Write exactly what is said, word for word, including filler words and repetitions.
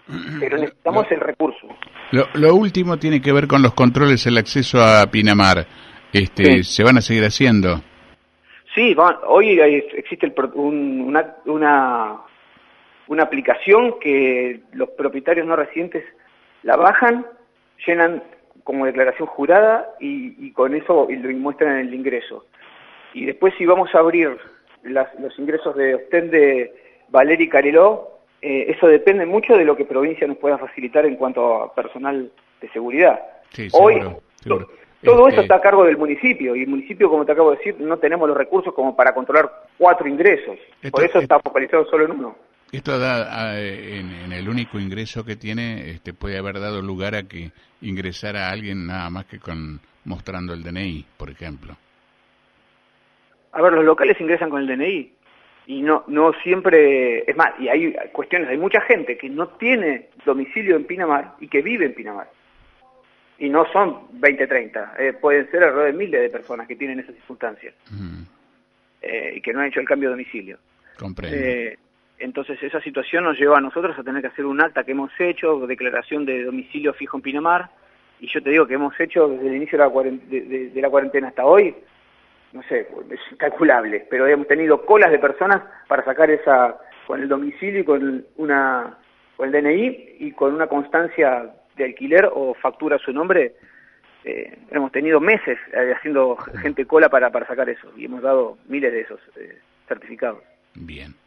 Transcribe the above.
pero necesitamos lo, el recurso. Lo, lo último tiene que ver con los controles, el acceso a Pinamar. Este, Sí. ¿Se van a seguir haciendo? Sí, va, hoy hay, existe el, un, una, una, una aplicación que los propietarios no residentes la bajan, llenan como declaración jurada y, y con eso y lo muestran en el ingreso. Y después si vamos a abrir las, los ingresos de Ostend, de Valer y Careló, eh, eso depende mucho de lo que provincia nos pueda facilitar en cuanto a personal de seguridad. Sí, Hoy seguro, seguro. todo Este... eso está a cargo del municipio, y el municipio, como te acabo de decir, no tenemos los recursos como para controlar cuatro ingresos. Esto, Por eso esto, está focalizado solo en uno. Esto da, a, en, en el único ingreso que tiene, este, puede haber dado lugar a que ingresara a alguien nada más que con mostrando el D N I, por ejemplo. A ver, los locales ingresan con el D N I, y no no siempre, es más, y hay cuestiones, hay mucha gente que no tiene domicilio en Pinamar y que vive en Pinamar. Y no son veinte, treinta, eh, pueden ser alrededor de miles de personas que tienen esas circunstancias, Mm. eh, y que no han hecho el cambio de domicilio. Comprendo. Eh, entonces esa situación nos lleva a nosotros a tener que hacer un acta que hemos hecho, declaración de domicilio fijo en Pinamar, y yo te digo que hemos hecho desde el inicio de la, cuarentena, de, de, de la cuarentena hasta hoy, no sé, es incalculable, pero hemos tenido colas de personas para sacar esa, con el domicilio y con una con el D N I y con una constancia de alquiler o factura a su nombre. Eh, hemos tenido meses eh, haciendo gente cola para, para sacar eso, y hemos dado miles de esos eh, certificados. Bien.